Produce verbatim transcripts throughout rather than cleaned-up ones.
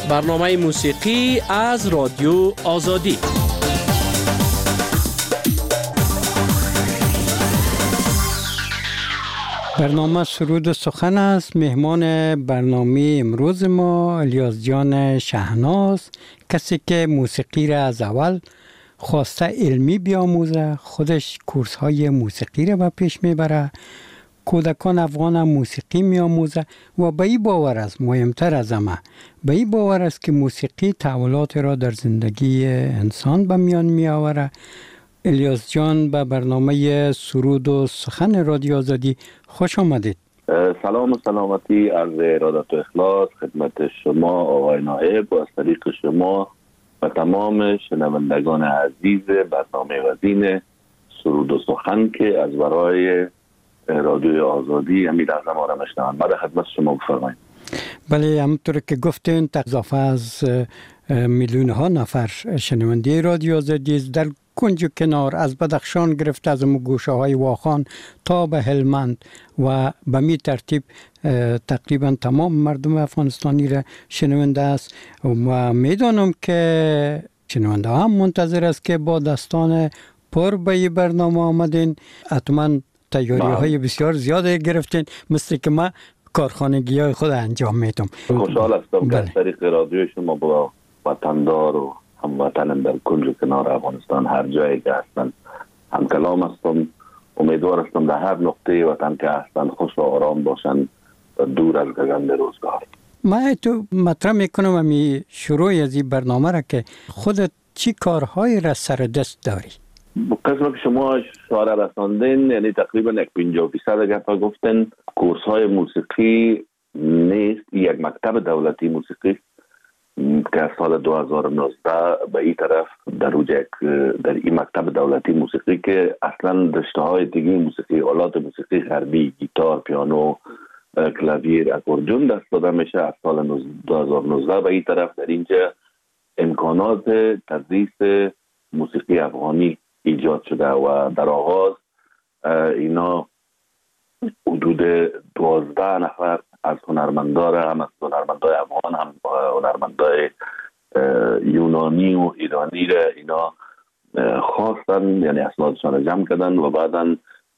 برنامه موسیقی از رادیو آزادی. برنامه سرود و سخن است. مهمان برنامه امروز ما الیاس جان شهناز، کسی که موسیقی را از اول خواسته علمی بیاموزه، خودش کورس های موسیقی را به پیش میبره، کودکان افغان موسیقی میاموزه و به این باور است، مهمتر از همه به این باور است که موسیقی تحولات را در زندگی انسان به میان میآوره. الیاس جان به برنامه سرود و سخن رادیو آزادی خوش آمدید. سلام و سلامتی، عرض ارادت و اخلاص خدمت شما آقای نایب و از طریق شما و تمام شنوندگان عزیز برنامه وزین سرود و سخن که از برای رادیو آزادی امید اعظم ما را میشنوند. بعد خدمت شما بفرمایید. بله، همونطور که گفتین اضافه از میلیون ها نفر شنونده رادیو آزادی در کنج و کنار، از بدخشان گرفته از گوشه های واخان تا به هلمند و به می ترتیب تقریبا تمام مردم افغانستانی را شنونده است و میدانم که شنونده هم منتظر است که با دستان پر به این برنامه آمدین. حتما تیاری های بسیار زیاده گرفتین، مثل که ما کارخانگی های خود انجام میدم. خوشحال هستم که از طریق رادیو شما با وطندار و هموطنان در کنج و کنار افغانستان هر جایی که هستن هم کلام هستم. امیدوار هستم در هر نقطه وطن که هستن خوش و آرام باشن و دور از گزند روزگار. ما تو مطرح میکنم امی شروع از این برنامه را که خودت چی کارهایی را سر دست داری؟ قسم که شما اشاره رساندین، یعنی تقریبا یک پنجاه فیصد گفت گفتن کورس های موسیقی نیست، یک مکتب دولتی موسیقی که از سال دو هزار و نوزده به این طرف در یک در این مکتب دولتی موسیقی که اصلا رشته های دیگه موسیقی، آلات موسیقی غربی، گیتار، پیانو، کلاویر، اکوردیون دست داده میشه. از سال دو هزار و نوزده به این طرف در اینجا امکانات تدریس موسیقی افغانی ایجاد شده و در آغاز اینا حدود دوازده نفر از هنرمندان، هم از هنرمندای افغان هم هنرمندای یونانی و ایرانی را اینا خواستن، یعنی اسنادشان جمع کردن و بعدا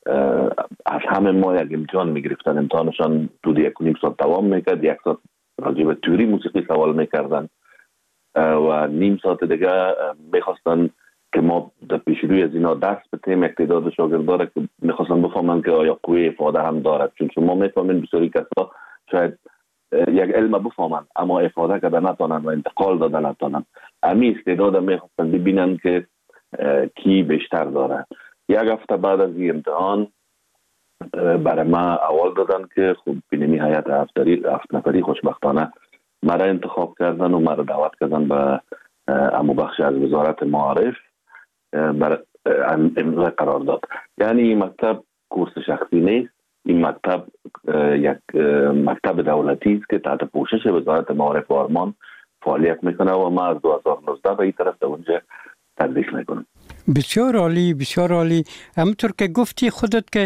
از همه ما یک امتحان میگرفتن. امتحانشان حدود یک و نیم ساعت دوام میکرد، یک ساعت راجع به تئوری موسیقی سوال میکردن و نیم ساعت دیگه میخواستن که ما در پیش روی از اینا درس بتیم. یک تعداد شاگردان را که میخواستن بفهمن که آیا قوه افاده هم دارد، چون شما میفهمین بسیاری کسا شاید یک علم بفهمن اما افاده کرده نتانن و انتقال داده نتانن. امی استعداد میخواستن ببینن که کی بیشتر داره. یک هفته بعد از این امتحان برای ما اول دادن که خب بینمی هیئت هفت نفری خوشبختانه مرا انتخاب کردن و مرا دعوت کردن به امو بخش از وزارت معارف بر امضای قرار داد. یعنی این مکتب کورس شخصی نیست، این مکتب یک مکتب دولتی است که تحت پوشش وزارت معارف و آرمان فعالیت میکنه و ما از دو هزار و نوزده به این طرف در اونجا تدریس میکنم. بسیار عالی، بسیار عالی. همونطور که گفتی خودت که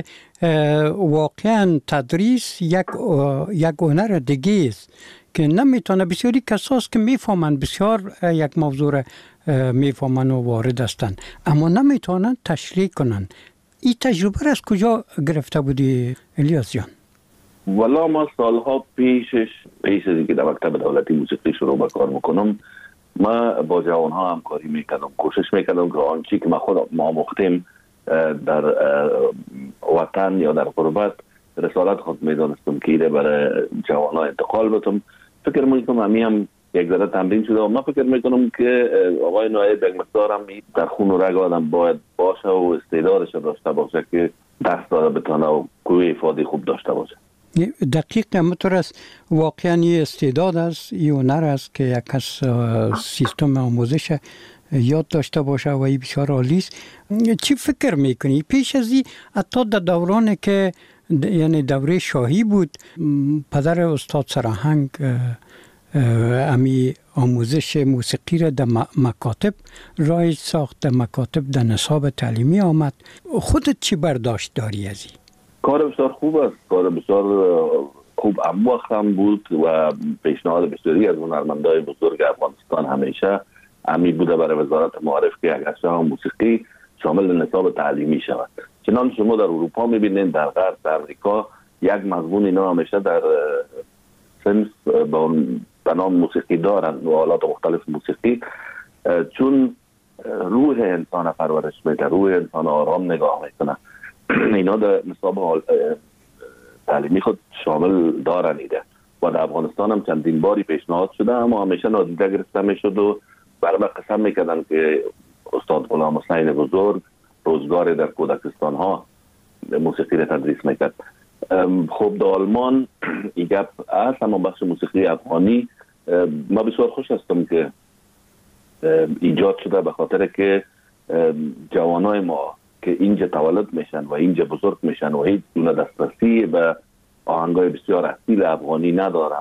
واقعا تدریس یک یک هنر دیگه است که نمیتونه، بسیاری کساست که میفهمن بسیار یک موضوع را میفهمن و وارد هستن اما نمیتونن تشریح کنن. این تجربه را از کجا گرفته بودی الیاس جان؟ والا ما سالها پیشش پیش از اینکه در مکتب دولتی موسیقی شروع به کار میکنم، ما با جوانها همکاری میکردم، کوشش میکردم که آنچه که ما خود ما مختیم در وطن یا در غربت رسالت خود میدانستم که ایده برای جوانها انتقال بدم. فکر میکنم همی هم یک ذره تمرین شده و من فکر میکنم که آقای نایب یک مقدار هم در خون و رگ آدم باید باشه و استعدادش داشته باشه که دست داده بتانه و قوه افاده خوب داشته باشه. دقیق همونطور است. واقعا یه استعداد است، یه هنر است که یک کس سیستم آموزش یاد داشته باشه و این بسیار عالی است. چی فکر میکنی پیش از این حتی در دورانی که یعنی دوره شاهی بود، پدر استاد سراهنگ امی آموزش موسیقی را در مکاتب رایج ساخت، در مکاتب در نصاب تعلیمی آمد. خودت چی برداشت داری از این؟ کار بسیار خوب است، کار بسیار خوب هم وقت هم بود و پیشنهاد بسیاری از هنرمندای بزرگ افغانستان همیشه همی بوده برای وزارت معارف که اگرچه موسیقی شامل نصاب تعلیمی شود. چنان شما در اروپا میبینید، در غرب، در امریکا یک مضمون اینا همیشه در سنف به نام موسیقی دارند و آلات مختلف موسیقی، چون روح انسان پرورش میده، روح انسان آرام نگاه میکنه. اینا در نصاب تعلیمی خود شامل دارن ایده و در افغانستان هم چندین باری پیشنهاد شده اما همیشه نادیده گرفته میشد و برای قسم میکردن که استاد غلام حسین بزرگ روزگار در کودکستان ها موسیقی را تدریس میکرد. خب در آلمان این گپ هست، اما بخش موسیقی افغانی ما بسیار خوش هستم که ایجاد شده به خاطر که جوانای ما که اینجا تولد میشن و اینجا بزرگ میشن و هیچ گونه دسترسی به آهنگای بسیار اصیل افغانی ندارن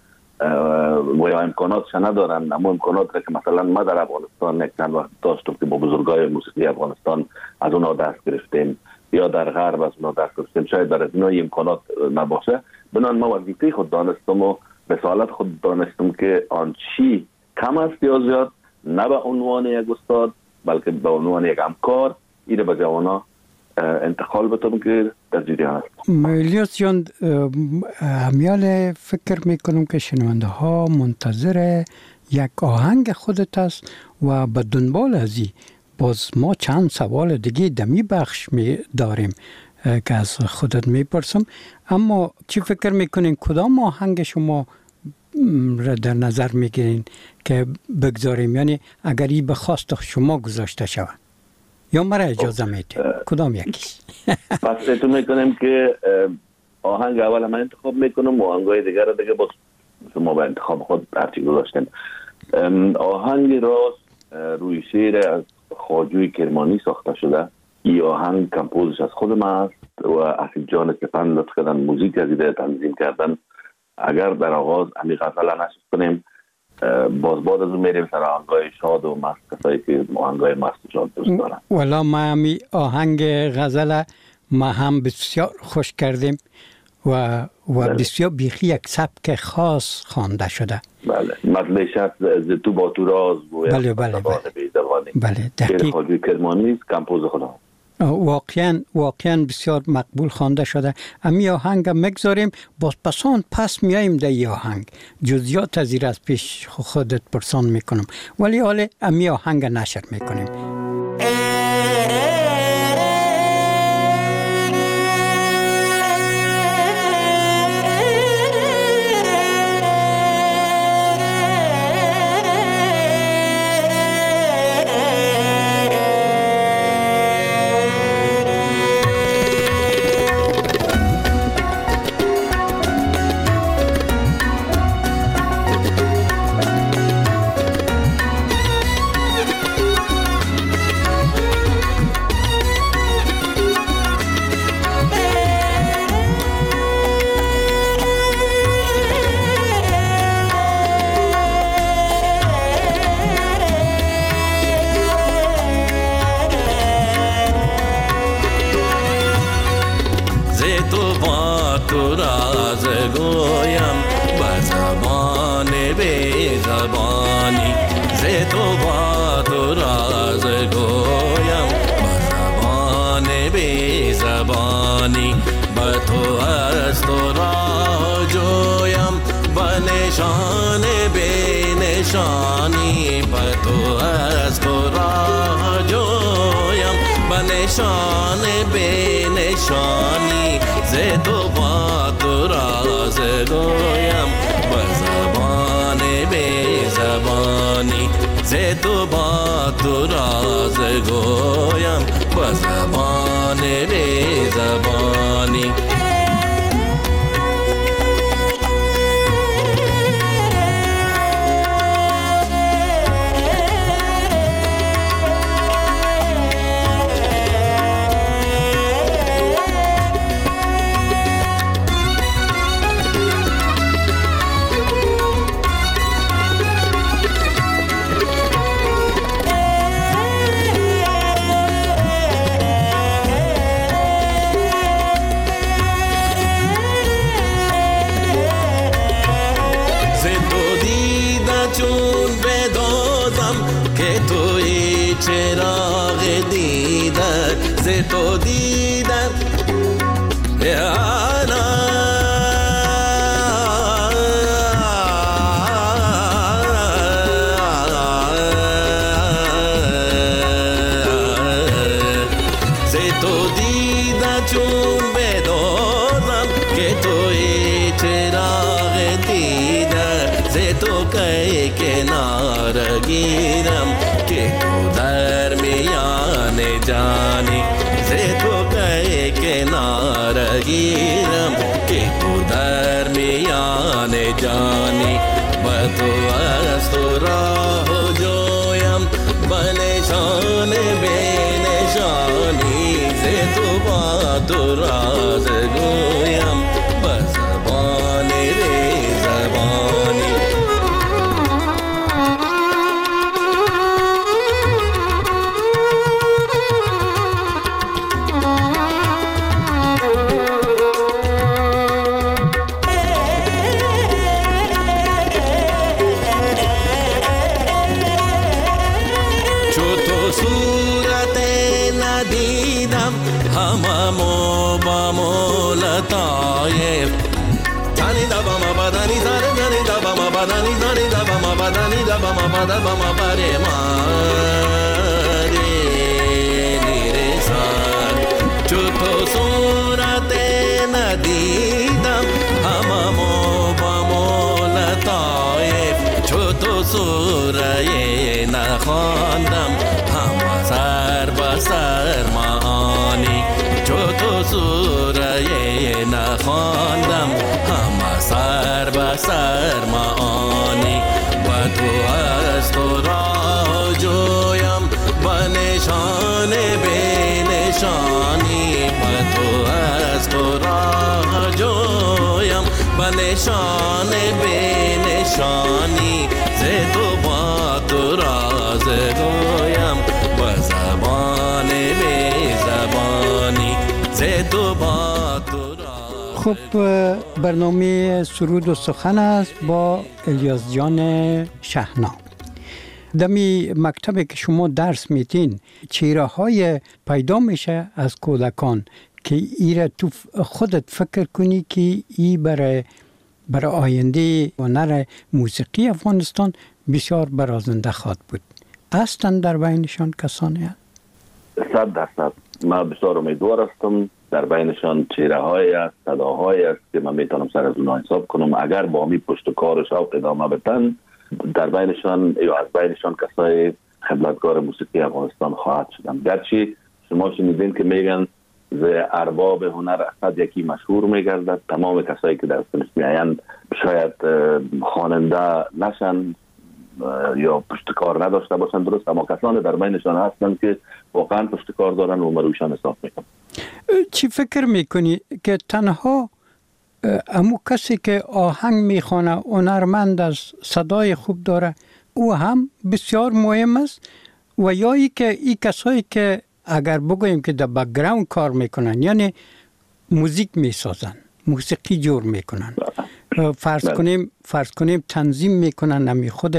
و یا امکاناتش ندارن. اما امکانات که مثلا ما در افغانستان یک چند وقت داشتم که با بزرگای موسیقی افغانستان از اونا دست گرفتیم یا در غرب از اونا دست گرفتیم، شاید در اینا امکانات نباشه. بنان ما وظیفه خود دانستم و رسالت خود دانستم که آن چی کم است یا زیاد، نه به عنوان یک استاد بلکه به عنوان یک همکار اینه به جوانا انتقال بتم که در جریان هست. الیاس جان، همیال فکر میکنم که شنونده ها منتظر یک آهنگ خودت است و به دنبال ازی باز ما چند سوال دیگه دمی بخش می داریم که از خودت میپرسم. اما چی فکر میکنین کدام آهنگ شما را در نظر میگیرین که بگذاریم، یعنی اگر ای به خواست شما گذاشته شود یا مرا اجازه میده کدام یکیش؟ پس اتون میکنیم که آهنگ اول من انتخاب میکنم و آهنگای دیگر را دیگه باز شما به انتخاب خود هرچی گذاشتیم. آهنگ راست روی شعر از خواجوی کرمانی ساخته شده. این آهنگ کمپوزش از خود من است و اسید جان سپند لطف کردن موزیک از ایده تنظیم کردن. اگر در آغاز همی غزل نشست کنیم، باز بعد از اون میریم سر آهنگای شاد و مست، کسایی که آهنگای مست و شاد دوست دارن. والا ما همی آهنگ غزل ما هم بسیار خوش کردیم و و بله. بسیار بیخی یک سبک خاص خوانده شده. بله، مطلعش از تو با تو راز گوید. بله بله بله. بله دقیق. خواجوی کرمانی کمپوز خدا. واقعا واقعا بسیار مقبول خوانده شده. امی آهنگ مگذاریم، باز پسان پس میاییم در این آهنگ جزئیات از این از پیش خودت پرسان میکنم، ولی حالا امی آهنگ نشر میکنیم. تو دیدم گیرم که تو در میان جانی ز تو که کنار گیرم که تو در میان جانی با تو از تو راه جویم با نشان به نشانی ز تو با تو راز گویم با زبان ری زبانی هممو با مولتایف تانی دا با ما بدنی زنی زنی دا با ما بدنی زنی دا با ما بدنی دا با ما بدن با ما بری ماری نیرسان چو تو صورت ندیدم هممو با مولتایف چو تو سوره نخواندم هم سر با سر معانی چو تو سوره نخواندم هم سر به سر معانی و تو از تو را جویم با نشان به نشانی و تو از تو را جویم با نشان به نشانی ز تو با تو راز گویم با زبان به زبانی ز تو با تو راز. خب برنامه سرود و سخن است با الیاس جان شهنا. دمی مکتبی که شما درس میتین چهره های پیدا میشه از کودکان که ایره تو خودت فکر کنی که ای برای برای آینده هنر موسیقی افغانستان بسیار برازنده خواهد بود. هستند در بینشان کسانی هست؟ صد درصد من بسیار امیدوار هستم در بینشان چهره های است، صداهای است که من میتونم سر از اونها حساب کنم. اگر با می پشت کار و شوق ادامه بدن در بینشان یا از بینشان کسای خدمتگار موسیقی افغانستان خواهد شدن. گرچه شما شنیدین که میگن ز ارباب هنر اصد یکی مشهور میگردد. تمام کسایی که در سنف میایند شاید خواننده نشن یا پشتکار نداشته باشن، درست، اما کسانی در بینشان هستند که واقعا پشتکار دارن و مروشان حساب میکنن. چی فکر میکنی که تنها امو کسی که آهنگ میخوانه هنرمند است، صدای خوب داره، او هم بسیار مهم است، و یا ای که ای کسایی که اگر بگوییم که در بک‌گراند کار میکنن، یعنی موزیک میسازن، موسیقی جور میکنن، فرض کنیم فرض کنیم تنظیم میکنن، نمی خود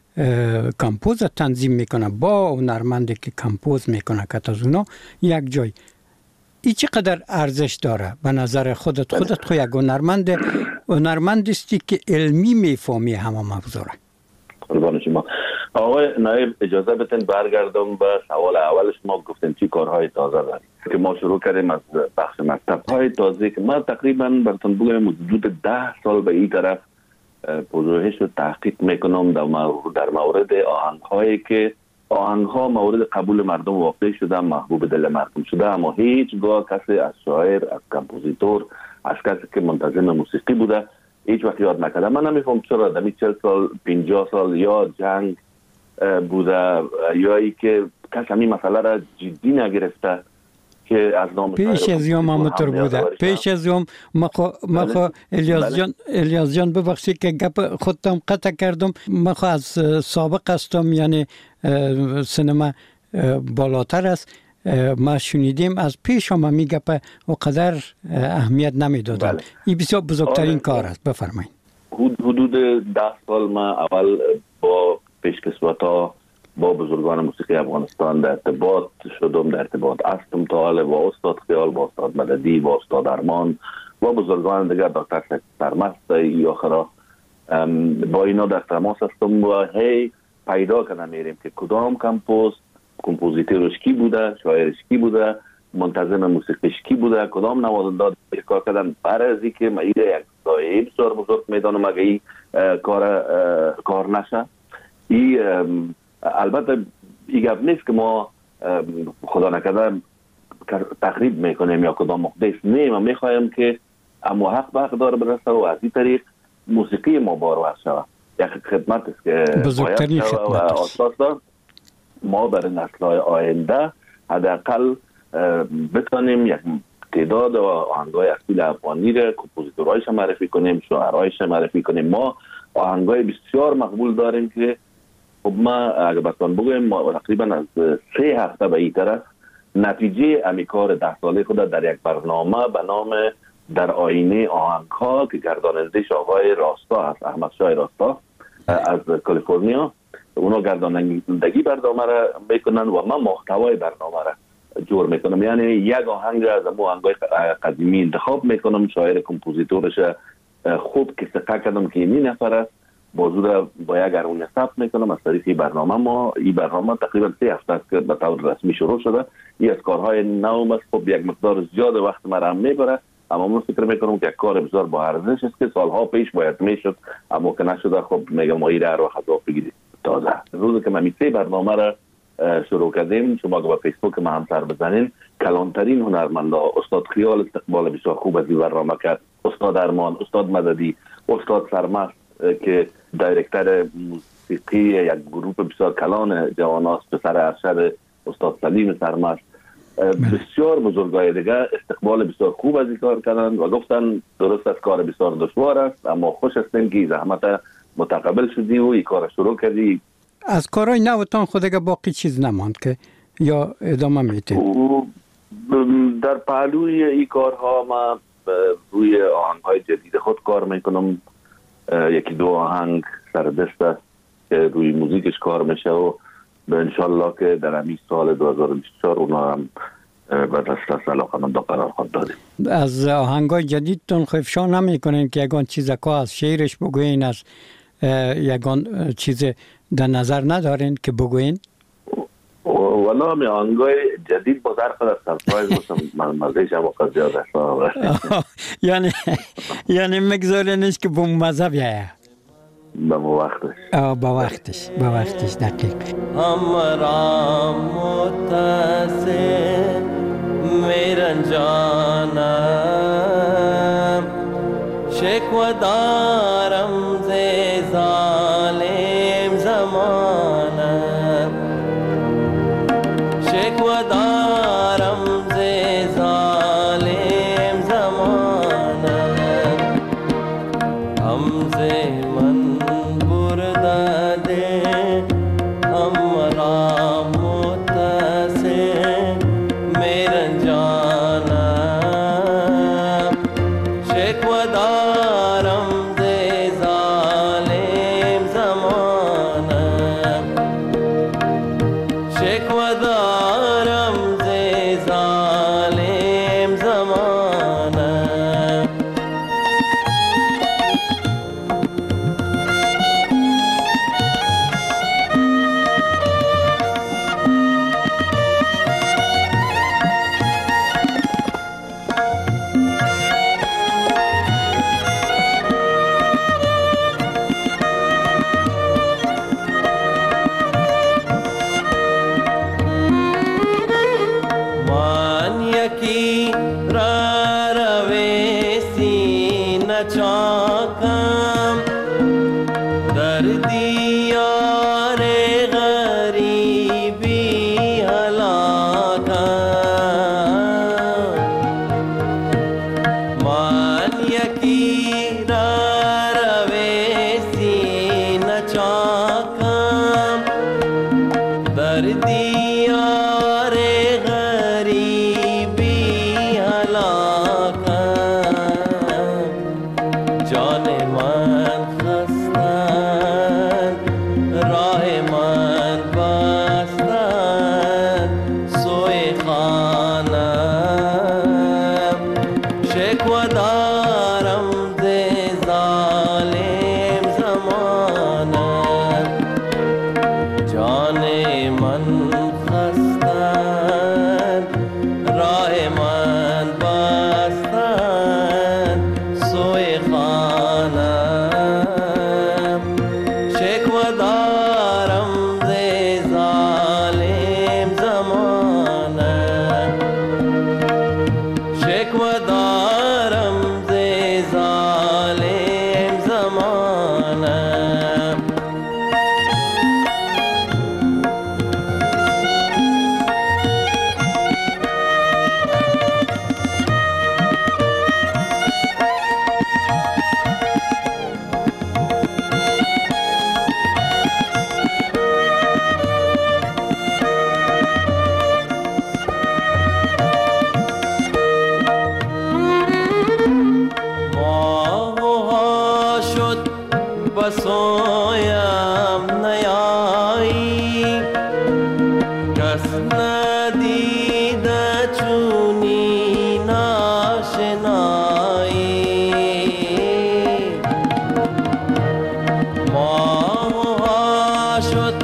کمپوز تنظیم میکنن با هنرمندی که کمپوز میکنه که از اونا یک جای. ای چقدر ارزش داره به نظر خودت؟ خودت خود یک هنرمند هنرمند استی که علمی میفهمی همه موضوع. قربان شما. آقای نایب اجازه بدین برگردم به سوال اول شما. گفتین چی کارهای تازه داریم که ما شروع کردیم از بخش مکتب های تازه که ما تقریبا براتون بگم حدود ده سال به این طرف پژوهش و تحقیق میکنم در مورد آهنگ هایی که آهنگ ها مورد قبول مردم واقع شده، محبوب دل مردم شده، اما هیچگاه کسی از شاعر، از کمپوزیتور، از کسی که منتظم موسیقی بوده هیچ وقت یاد نکرده. من نمیفهم چرا دمی چل سال پنجاه سال یا جنگ بوده یا ای که کس همین مسئله را جدی نگرفته که از نام پیش از یوم همونطور بوده. پیش از یوم ما الیاس جان الیاس جان ببخشید که گپ خودم قطع کردم. ما از سابق هستم، یعنی سینما بالاتر است. ما شنیدیم از پیش هم می گپ وقدر اهمیت نمیدادن. بله. این بسیار بزرگترین کار است. بفرمایید. حدود ده سال ما اول با پیشکسوتا با بزرگان موسیقی افغانستان در ارتباط شدم، در ارتباط هستم تا حال با استاد خیال، با استاد مددی، با استاد ارمان و بزرگان دیگر، دکتر سرمست ای آخرا، با اینا در تماس هستم و هی پیدا کنم میریم که کدام کمپوز کمپوزیتورش کی بوده، شاعرش کی بوده، منتظم موسیقیش کی بوده، کدام نوازنده کار کردن. برای از اینکه ما یک سایه بسیار بزرگ میدانم اگه این کار کار نشه. ای البته این گپ نیست که ما خدا نکرده تخریب میکنیم یا کدام مقدس، نه، ما میخوایم که اما حق به حق داره برسه و از این طریق موسیقی ما بارور شود. یک خدمت است که بزرگترین خدمت است. ما برای نسل‌های آینده حداقل بتونیم یک تعداد آهنگ‌های اصیل افغانی را کمپوزیتورهایش معرفی کنیم، شاعرهایش معرفی کنیم. ما آهنگ‌های بسیار مقبول داریم که خب ما اگر بتون بگویم ما تقریبا از سه هفته به این طرف نتیجه امیکار ده ساله خود در یک برنامه به نام در آینه آهنگ‌ها که گردانندش آقای راستا هست، احمد شاه راستا از کالیفرنیا، اونا گردانندگی برنامه را میکنن و من محتوای برنامه را جور میکنم. یعنی یک آهنگ از امو آهنگای قدیمی انتخاب میکنم، شاعر کمپوزیتورش خوب که سقه کردم که این نفر است، موضوع را با یک ارونه ثبت میکنم از طریق این برنامه. ما این برنامه تقریبا سه هفته است که به طور رسمی شروع شده. این از کارهای نو است، خب یک مقدار زیاد وقت مرا هم میبره، اما من فکر میکنم که یک کار بسیار با ارزش است که سالها پیش باید میشد اما که نشده. خب میگم ما این رو خطا بگیرید تازه روزی که ما می سه برنامه را شروع کردیم، شما که با فیسبوک ما هم سر بزنین، کلانترین هنرمندا استاد خیال استقبال بسیار خوب از این برنامه کرد، استاد ارمان، استاد مددی، استاد سرمست که دایرکتر موسیقی یک گروه بسیار کلان جواناست، پسر ارشد استاد سلیم سرمست، بسیار بزرگای دیگه استقبال بسیار خوب از این کار کردن و گفتن درست است کار بسیار دشوار است اما خوش هستیم که زحمت متقبل شدی و این کار شروع کردی. از کارهای نوتان خود که باقی چیز نماند که یا ادامه میتید؟ در پهلوی این کارها ما روی آهنگ‌های جدید خود کار میکنم. یکی دو آهنگ سر دست است که روی موزیکش کار میشه و به انشالله که در همین سال دو هزار و بیست و چهار اونا هم به دسترس علاقمندا قرار خود دادیم. از آهنگای جدیدتون افشا نمیکنین که یگان چیز که از شعرش بگوین، از یگان چیز در نظر ندارین که بگوین؟ والا می آهنگای جدید با ظرف از سرپرایز باشم من مزهش هم وقت زیاد است. یعنی یعنی مگذارینش که با مزه بیایه با وقتش با وقتش با وقتش دقیق. हमरा متصل میرن جانم شکوه دارم ز ظالم زمانم شکوه دارم ز ظالم زمانم همزه من برده ده हमरा متصل میرن جانم شکوه دارم ز خانم شکوه دارم ز ظالم زمانم جان من خستن راه من بستن سوی خانم شکوه دارم ز ظالم زمانم شکوه دارم ز ظالم زمانم ماه شد بسویم نیایی کس ندیده چونی ناشنایی ماه شد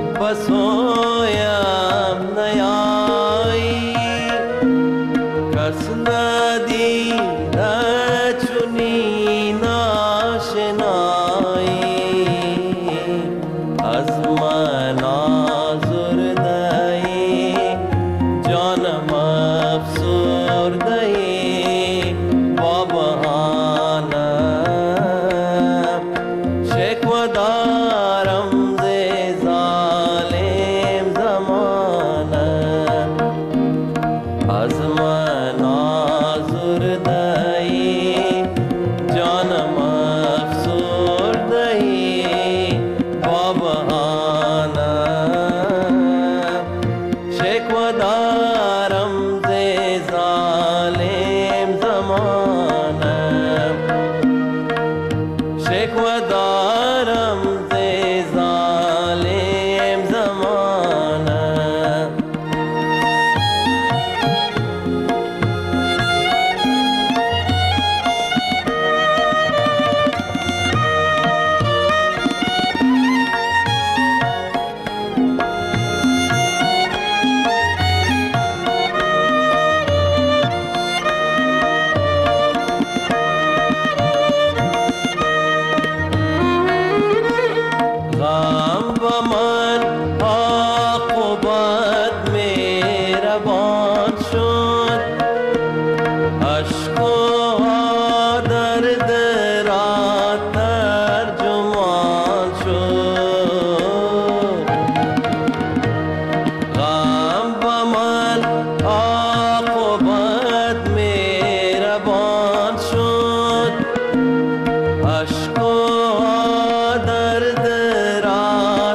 بسویم نیایی کس ندیده چونی ناشنایی از من آزرده‌ای جانم افسرده‌ای با بهانم شکوه دارم ز ظالم زمانم از من آزرده‌ای جانم افسرده‌ای با بهانم شکوه دارم ز ظالم زمانم شکوه دارم ز ظالم زمانم غم با من عاقبت مهربان شد اشک و درد را ترجمان شد غم با من عاقبت مهربان شد اشک و درد را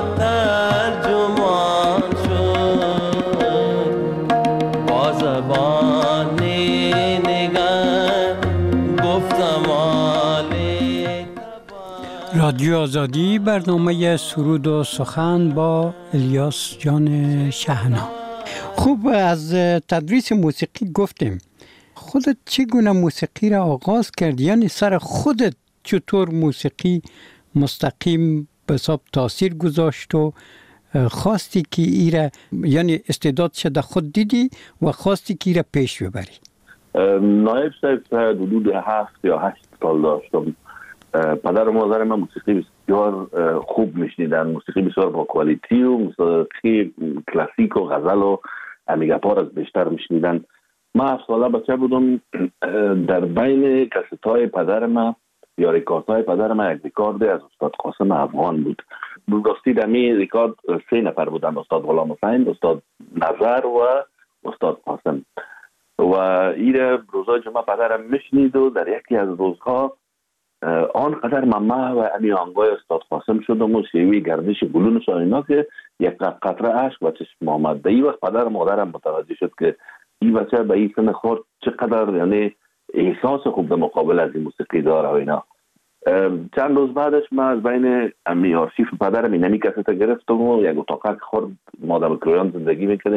ترجمان شد با زبان نگاه گفتم آلی رادیو آزادی، برنامه سرود و سخن با الیاس جان شهنا. خوب، از تدریس موسیقی گفتیم. خودت چگونه موسیقی را آغاز کردی؟ یعنی سر خودت چطور موسیقی مستقیم به حساب تاثیر گذاشت و خواستی که ایره، یعنی استعدادش در خود دیدی و خواستی که ایره پیش ببری؟ نایب صاحب حدود هفت یا هشت سال داشتم. پدر و مادر من موسیقی بسیار خوب میشنیدن، موسیقی بسیار با کوالیتی و موسیقی کلاسیک و غزل و امیگاپار از بیشتر میشنیدن. من هفت ساله بچه بودم، در بین کستای پدر من یا ریکاردهای پدر من یک ریکارد از استاد قاسم افغان بود. راستی دمی ریکارد سه نفر بودن، استاد غلام حسین، استاد نظر و استاد قاسم. و این روزای جمعه پدرم میشنید و در یکی از روزها آنقدر ممه و امی آنگاه استاد قاسم شدم و شیوی گردش گلون اینا که یک قطره عشق و چشم آمد. در این وقت پدر مادرم متوجه شد که این بچه به این سن خورد چقدر یعنی احساس خوب به مقابل از این موسیقی داره و اینا. چند روز بعدش من از بین امی آرشیف پدرم این امی کسیت گرفتم و یک اتاقک خورد ما در کرویان زندگی میکردیم.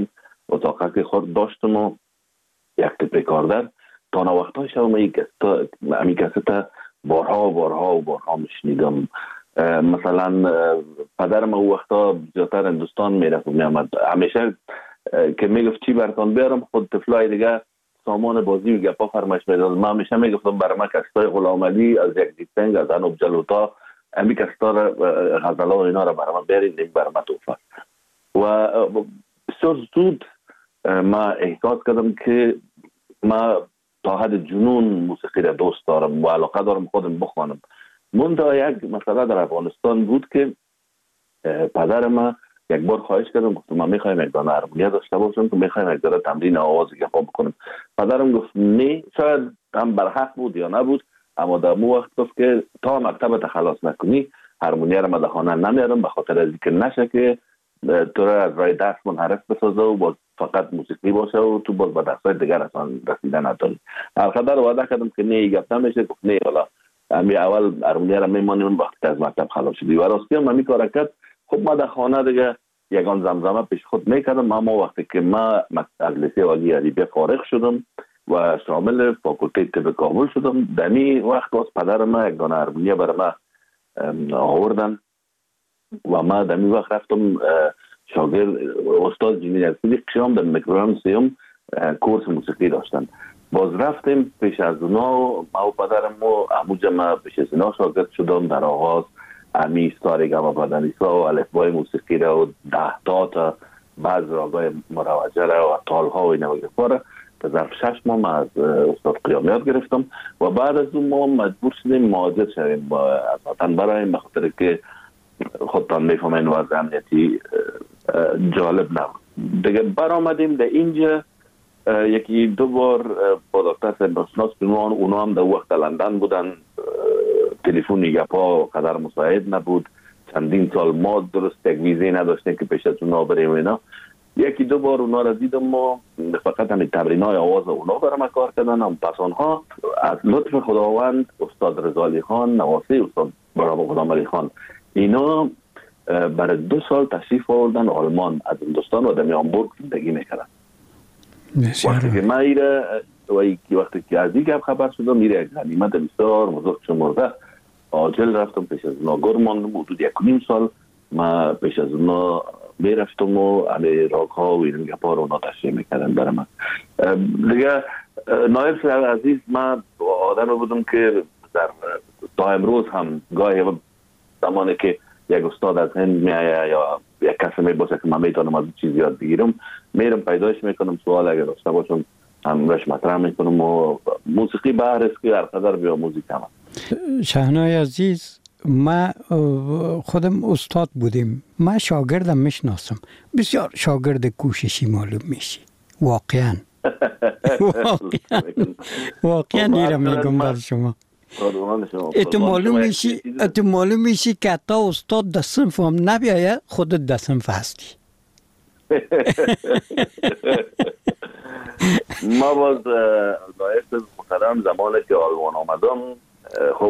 اتاقک خود داشتم و یک تیپ ریکاردر تا نا وقتای شب امی کسیت بارها و بارها و بارها میشنیدم. مثلا پدرم او وقتا زیادتر هندوستان میرفت و میامد، همیشه که میگفت چی براتون بیارم، خود طفلای دیگه سامان بازی و گپا فرمایش میداد. من همیشه میگفتم برای من کستای غلام علی از یک دیپنگ از انوب جلوتا امی کستا را غزلا و اینا را برای من بیارید، این برای من توفه. و بسیار زود ما احساس کردم که ما تا حد جنون موسیقی را دوست دارم و علاقه دارم خودم بخوانم. منتها یک مسئله در افغانستان بود که پدر ما یک بار خواهش کردم، گفتم ما میخوایم یک دانه هارمونیا داشته باشم که میخوایم یک دانه تمرین آواز گپا بکنم. پدرم گفت نه، شاید هم برحق بود یا نبود، اما در مو وقت گفت که تا مکتب خلاص نکنی هارمونیا را در خانه نمیارم، به خاطر از اینکه نشه که تو را از راه دست منحرف بسازه و باز فقط موسیقی باشه و تو باز به دستای دیگر اصلا رسیدن نداری. القدر وعده کردم که نه گپ نمیشه. گفت نه والا امی اول هارمونیا را میمانیم وقتی از مکتب خلاص شدی. و راستی هم می کار کرد. خب ما در خانه دیگه یگان زمزمه پیش خود میکردم. اما وقتی که ما از لیسه عالی ادبیه فارغ شدم و شامل فاکولته طب کابل شدم، دمی وقت باز پدر ما یک دانه هارمونیا برای ما آوردن و ما دمی وقت رفتم شاگرد استاد جیمی نرسیدی قشام در میکروگرام سیوم کورس موسیقی داشتن. باز رفتیم پیش از اونا، ما و پدرم و همونجا ما پیش از اونا شاگرد شدم. در آغاز امی سارگا و بدنیسا و الفبای موسیقی را و ده تا تا بعض راگای مروجه را و تالها و اینا و گفاره تا ظرف شش ماه ما از استاد قیامیات گرفتم و بعد از اون ما مجبور شدیم مهاجر شدیم با از وطن برایم، به خاطر که خودتان میفهمین وضع امنیتی جالب نبود دیگه. برآمدیم در اینجا یکی دو بار با دکتر سرناسناس بنوان، اونا هم در وقت لندن بودن، تلفنی گپا قدر مساعد نبود، چندین سال ما درست یک ویزه نداشتیم که پیش از اونا بریم اینا. یکی دو بار اونا را دیدم و فقط همین تمرین های آواز اونا برای ما کار کردن. هم پس آنها از لطف خداوند استاد رضا علی خان نواسی استاد برام غلام علی خان اینا برای دو سال تشریف آوردن آلمان از هندوستان و در هامبورگ زندگی میکردن. وقتی که من ایره وقتی که از دیگه خبر شدم میره یک غنیمت بسیار بزرگ شمرده آجل رفتم پیش از اونا گر ماندم حدود یک و نیم سال. ما پیش از اونا میرفتم و علی راک ها و این گپا رو اونا تشریح میکردن برای من دیگه. نایب صاحب عزیز، من آدم بودم که در تا امروز هم گاهی زمانی که یک استاد از هند میایه یا یک کسی میباشه که من میتونم از چیز یاد بگیرم، میرم پیدایش میکنم، سوال اگر داشته باشم همراش مطرح میکنم و موسیقی بهر است که هر قدر بیا موزیک هم. شهنای عزیز، ما خودم استاد بودیم، من شاگردم میشناسم، بسیار شاگرد کوششی معلوم میشی واقعا. واقعا واقعا ایرم میگم بر شما. اتو معلوم میشی اتو معلوم میشی که حتی استاد در صنف هم نبیایه خودت در صنف هستی. ما باز لایف محترم زمانی که آلمان آمدم، خب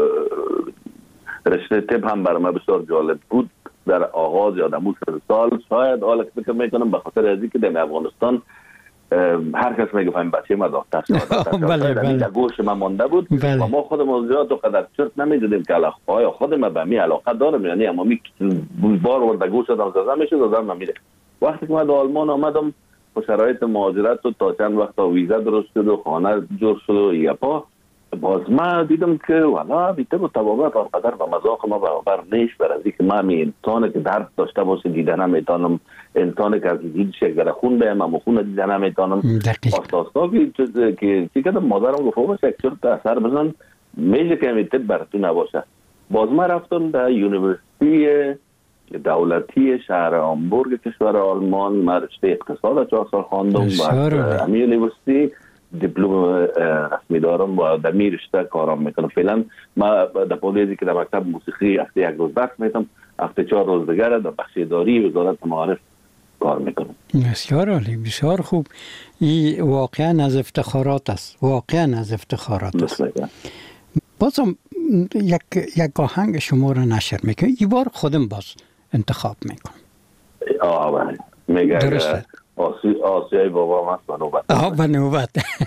رشته طب هم برای ما بسیار جالب بود. در آغاز یا دمو سه سال شاید حالا که فکر میکنم به خاطر از اینکه در افغانستان هر کس میگه فهم بچه ما دکتر شد، بله بله گوش ما مانده بود و ما خودمون زیاد و قدر چرت نمیدونیم که علاقه آیا خود ما به می علاقه دارم یا نه، اما می بار ورده گوش دادم زدم میشه دادم نمیره. وقتی که من در آلمان آمدم با شرایط مهاجرت و تا چند وقت ویزا درست شد و خانه جور شد و یپا، باز ما دیدم که والا بیته با طبابت آنقدر به مذاق ما برابر نیست. برای از اینکه من می انسانه که درد داشته باشه دیدن نمیتونم، انسانه که از دید شکر خون بهم اما خون دیدن نمیتونم. آستاستا که چی کردم مادرم گفت باشه یک چرت اثر بزن میشه که میته براتو نباشه. باز ما رفتم در یونیورسیتی دولتی شهر هامبورگ کشور آلمان، من رشته اقتصاد چهار سال خواندم و همین یونیورسیتی دیپلم رسمی دارم و در می رشته کارم میکنم. فعلا ما در پولیزی که در مکتب موسیقی هفته یک روز درس میتم، هفته چهار روز دیگر در بخش اداری وزارت معارف کار میکنم. بسیار عالی، بسیار خوب. این واقعا از افتخارات است، واقعا از افتخارات است. بازم یک یک آهنگ شما رو نشر میکنم، این بار خودم باز انتخاب میکنم. آه بله میگه آسی آسیای بابا هست به نوبت. آها به نوبت.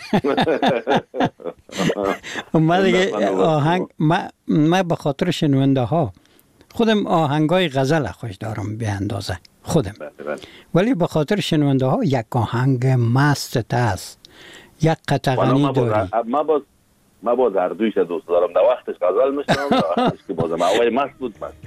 ما دیگه آهنگ ما به خاطر شنونده ها خودم آهنگای غزل خوش دارم به اندازه خودم، ولی به خاطر شنونده ها یک آهنگ مست است، یک قطعه داری. ما باز ما باز اردویش دوست دارم، در وقتش غزل میشنم، در وقتش که بازم هوای مست بود مست.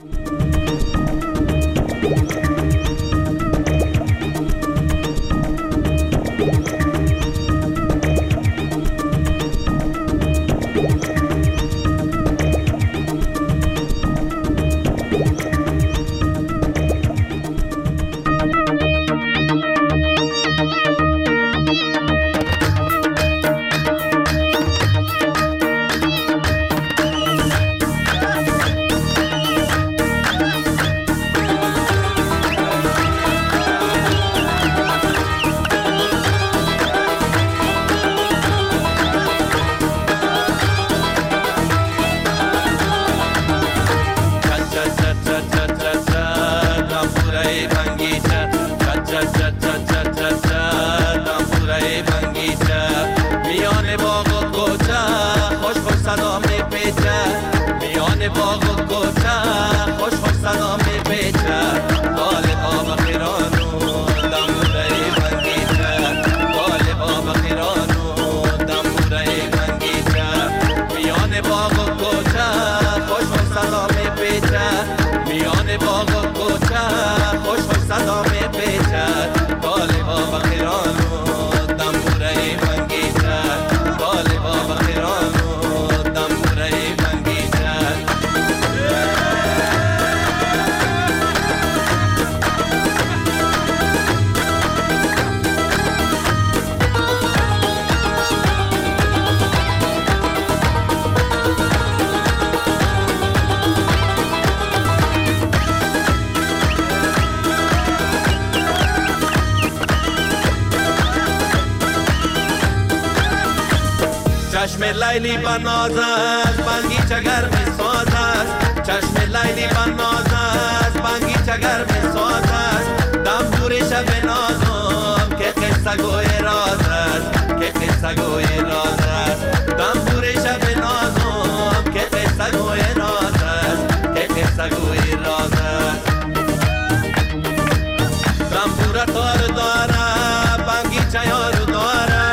چشم لیلی بناز است بنگیچه گرم ساز است، چشم لیلی بناز است بنگیچه گرم ساز است، دمبور شب نازم که قصه گوی راز است، که قصه گوی راز است، دمبور شب نازم که قصه گوی راز است، که قصه گوی راز است، دمبور تار داره بنگیچه یار داره،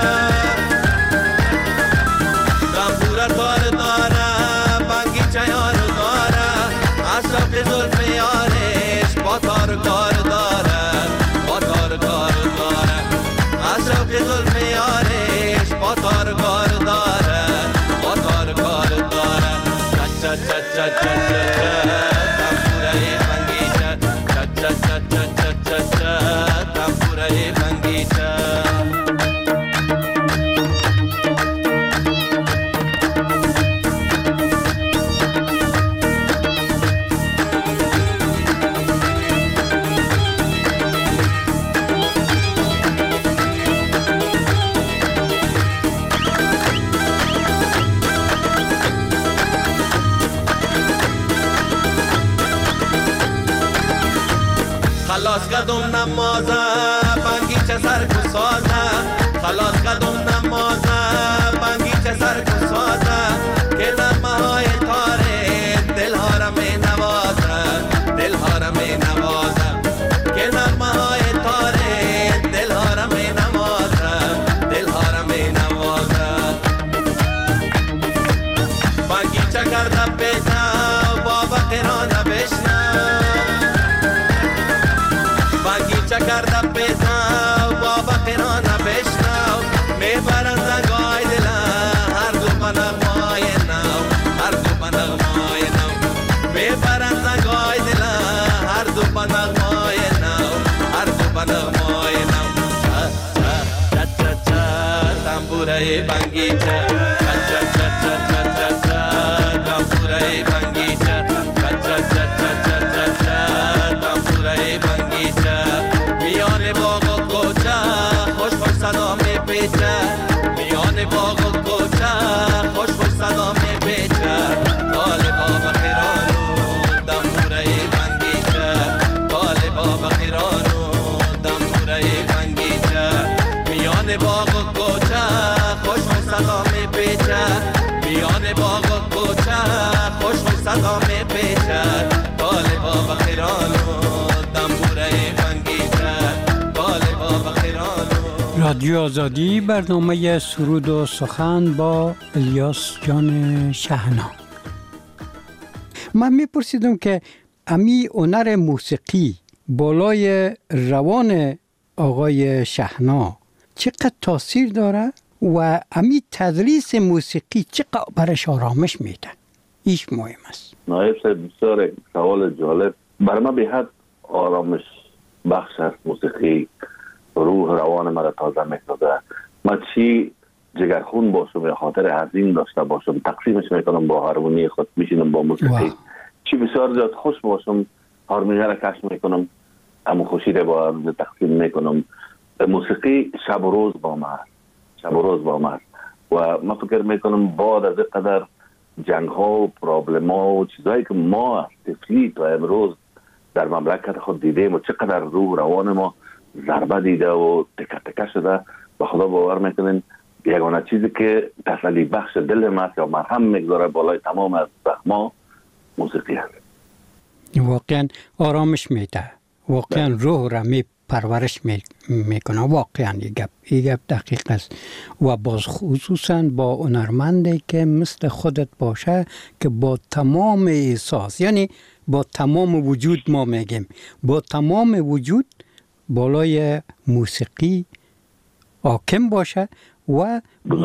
تار داره بنگیچه یار داره، اصرف زلف یارش با تار کار داره، با تار کار داره، اصرف زلف یارش با تار کار داره، با تار کار داره. چا چا چا چا چا چا تنبوره بنگیچه، چا چا چا چا چا چا تنبوره بنگیچه. خلاص قدم نمازه بنگیچه سر کو سازه، خلاص قدم نمازه بنگیچه سر کو سازه، که نغمه های تاره دل ها را می نوازه، دل ها را می نوازه، که نغمه های تاره دل ها را می نوازه، دل ها را می نوازه. بنگیچه کرده پیدا بابا قرانه بشنه، بنگیچه کرده پیدا بابا قرانه بشنو، میبرن زنگای دل هر دو بنغمای نو، هر دو بنغمای نو، میبرن زنگای دل هر دو بنغمای نو، هر دو بنغمای نو. چا چا چا چا چا تنبوره بنگیچه، چا چا چا چا چا چا چا تنبوره بنگیچه، چا چا چا چا چا چا چا تنبوره بنگیچه، میان باغ و کوچه خوش خوش صدا میپیچه، میان باغ و کوچه خوش خوش صدا میپیچه، طالبا بخیرانو دمبوره بنگیچه، طالبا بخیرانو دمبوره بنگیچه. باغ و کوچه خوش خوش صدا میپیچد، میان باغ و کوچه خوش خوش صدا میپیچد، طالبا بخیران و دنبوره فنگیزد، طالبا بخیران و. رادیو آزادی، برنامه سرود و سخن با الیاس جان شهنا. من میپرسیدم که امی هنر موسیقی بالای روان آقای شهنا چقدر تاثیر داره و امی تدریس موسیقی چقدر برش آرامش میده؟ ایش مهم است. نایب صاحب بسیار سوال جالب. برای من به حد آرامش بخش است موسیقی، روح روان مرا تازه میکنه. من چی جگرخون باشم یا خاطر عظیم داشته باشم تقسیمش میکنم با هارمونی خود، میشینم با موسیقی. چی بسیار زیاد خوش باشم هارمونی را کشف میکنم، همون خوشی را با هم تقسیم میکنم. موسیقی شب و روز با من است، شب و روز با من است. و من فکر میکنم بعد از قدر جنگ ها و پرابلم ها و چیزهایی که ما از طفلی تا امروز در مملکت خود دیدیم و چقدر روح روان ما ضربه دیده و تکه تکه شده، به خدا باور میکنین یگانه چیزی که تسلی بخش دل ما یا مرهم میگذاره بالای تمام از زخما موسیقی است. واقعا آرامش میده، واقعا روح را می پرورش میکنه. واقعا این گپ این گپ دقیق است. و باز خصوصا با هنرمندی که مثل خودت باشه که با تمام احساس، یعنی با تمام وجود، ما میگیم با تمام وجود بالای موسیقی حاکم باشه و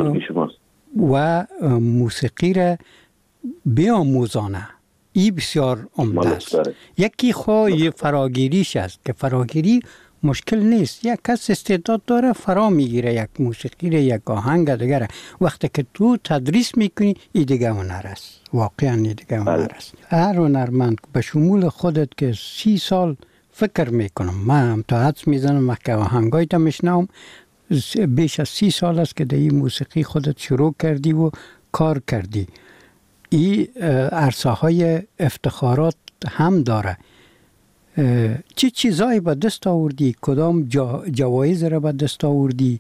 و موسیقی را بیاموزانه. این بسیار عمده است. یکی خواهی فراگیریش است که فراگیری مشکل نیست. یک کس استعداد داره فرا میگیره یک موسیقی را، یک آهنگ دیگره. وقتی که تو تدریس میکنی این دیگه هنر است. واقعا این دیگه هنر است. هر هنرمند به شمول خودت که سی سال فکر میکنم، من هم تا حدس میزنم که آهنگای تا میشنم بیش از سی سال است که در این موسیقی خودت شروع کردی و کار کردی. این عرصه های افتخارات هم داره. چی چیزایی به دست آوردی؟ کدام جا جوایز را به دست آوردی؟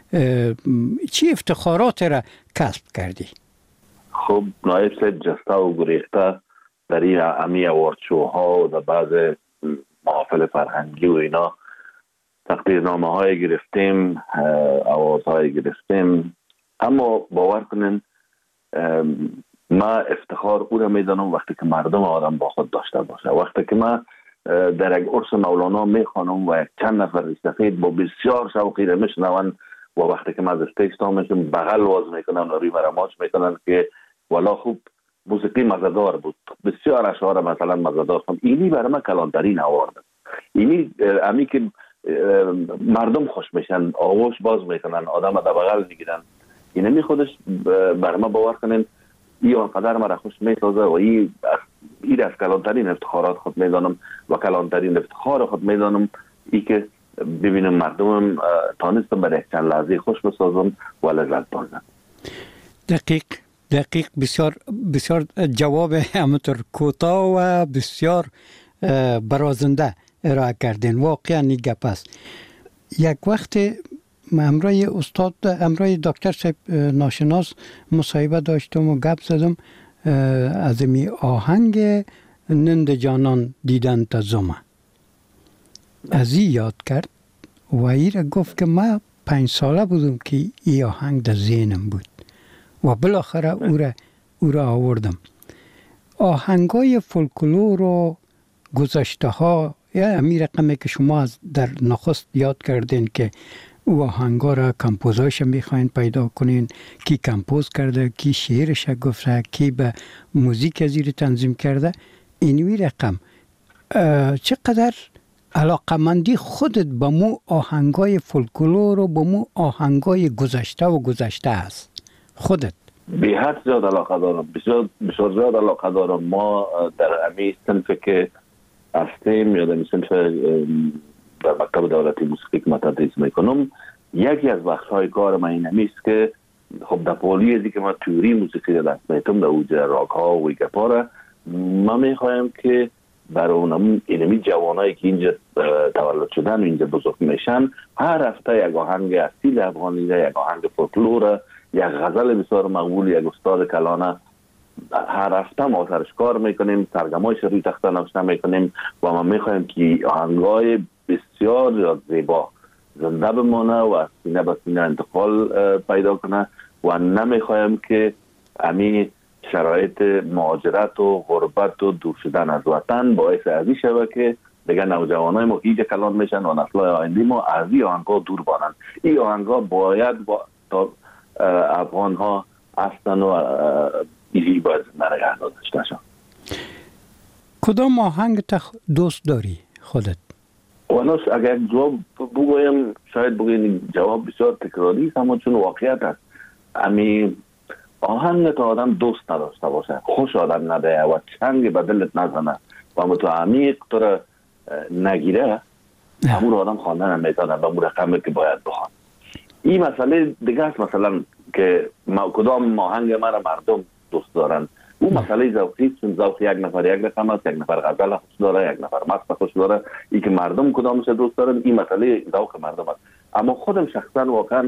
چی افتخارات را کسب کردی؟ خب نایب صاحب جسته و گریخته در این امی اوارد شوها و در بعض محافل فرهنگی و اینا تقدیرنامه های گرفتیم، اوارد های گرفتیم، اما باور کنین ما افتخار او را میدانم وقتی که مردم آدم با خود داشته باشه. وقتی که من در یک عرس مولانا میخوانم و یک چند نفر سفید با بسیار شوقی را میشنون و وقتی که من از استیج تا میشم بغل واز میکنن و روی مرا ماچ میکنن که والا خوب موسیقی مزدار بود، بسیار اشعار مثلا مزدار خوند. اینی برای من کلانترین آورده. اینی امی که مردم خوش میشن، آغوش باز میکنن، آدم در بغل میگیرن، اینمی خودش برای من باور کنین این آنقدر مرا خوش میسازه و این این از کلانترین افتخارات خود میدانم و کلانترین افتخار خود میدانم ای که ببینم مردمم تانستم برای چند لحظه خوش بسازم و لذت بردم. دقیق دقیق بسیار بسیار جواب همونطور کوتاه و بسیار برازنده ارائه کردین. واقعا این گپ است. یک وقت همراه استاد همراه دکتر صاحب ناشناس مصاحبه داشتم و گپ زدم از می آهنگ نند جانان دیدن تا زمه از این یاد کرد و ای را گفت که من پنج ساله بودم که این آهنگ در ذهنم بود و بالاخره او را او را آوردم. آهنگای فولکلور و گذشته ها یا همین رقمی که شما از در نخست یاد کردین که او آهنگا را کمپوزایش میخواین پیدا کنین، کی کمپوز کرده، کی شعرش گفته، کی به موزیک از این تنظیم کرده. اینوی رقم چقدر علاقمندی خودت با مو آهنگای فولکلور و با مو آهنگای گذشته و گذشته است خودت؟ به حد زیاد علاقه دارم، بسیار بسیار زیاد علاقه دارم. ما در امی صنف که هستیم یا در صنف در مکتب دولتی موسیقی که من تدریس میکنم، یکی از بخش‌های کار من این همیست که خب در پولی ازی که من تیوری موسیقی را دست میتم در اوج راگ ها و گپا را، من میخوایم که برای اونم اینمی جوانایی که اینجا تولد شدن و اینجا بزرگ میشن هر هفته یک آهنگ اصیل افغانی، یک آهنگ فولکلور، یک غزل بسیار مقبول، یک استاد کلانه هر هفته ما سرش کار میکنیم، ترجمه‌اش روی تخته نوشته میکنیم و ما میخوایم که آهنگای بسیار زیبا زنده بمانه و از سینه به سینه انتقال پیدا کنه و نمیخوایم که همین شرایط مهاجرت و غربت و دور شدن از وطن باعث ازی شود که دیگه نوجوانای ما هیچ کلان میشن و نسل‌های آینده ما از این آهنگا دور بانن. این آهنگا باید با تا افغان ها هستن و ایزی باید نرگه داشته شن. کدام آهنگ تا دوست داری خودت؟ وناس اگر جواب بگویم شاید بگویم جواب بسیار تکراری است، اما چون واقعیت است امی آهنگ تا آدم دوست نداشته باشه، خوش آدم نده و چنگ به دلت نزنه و متو عمیق تو را نگیره، همون آدم خواندن نمیتونه به رقمی که باید بخوان. این مسئله دیگه است، مثلا که کدام آهنگ مرا مردم دوست دارن، اون مسئله ذوقی، چون ذوق یک نفر یک رقم است، یک نفر غزل خوش داره، یک نفر مست خوش داره، این که مردم کدامش دوست دارن این مسئله ذوق مردم است. اما خودم شخصا واقعا